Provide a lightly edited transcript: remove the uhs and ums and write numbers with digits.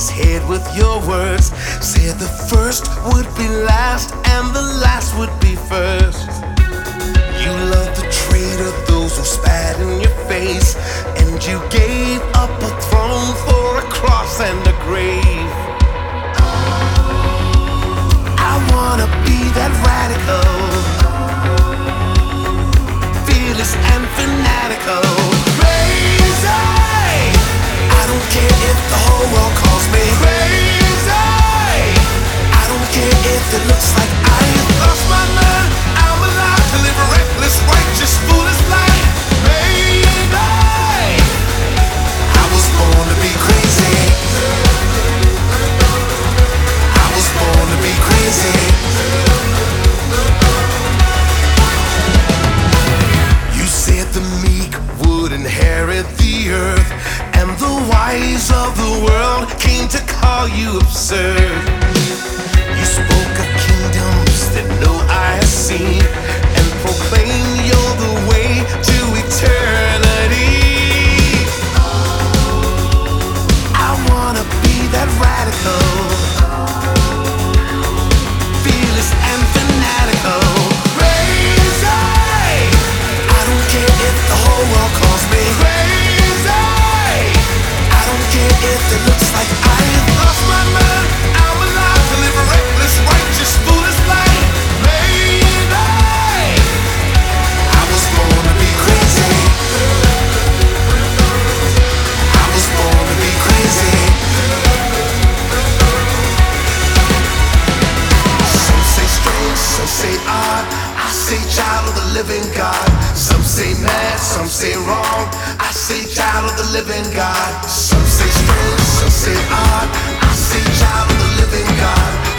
his head with your words. Said the first would be last and the last would be first. You loved the traitor, those who spat in your face, and you gave up a throne for a cross and a grave. I wanna be that radical, fearless and fanatical. Crazy! I don't care if the whole world calls me crazy. I don't care if it looks like I lost my mind. I'm alive to live a reckless, righteous, foolish life. Maybe I was born to be crazy. I was born to be crazy. You said the meek would inherit the earth, and the wise of the world came to call you absurd. You spoke of kingdoms that no eye has seen, and proclaimed you're the way to eternity. I wanna be that radical, fearless and fanatical. Crazy! I don't care if the whole world calls me crazy. I don't care if it looks like I have lost my mind. I'm alive to live a reckless, righteous, foolish life. Maybe I was born to be crazy. I was born to be crazy. Some say strange, some say odd. I say child of the living God. Some say mad, some say wrong. I say child of the living God. Some say strange, some say odd. I say child of the living God.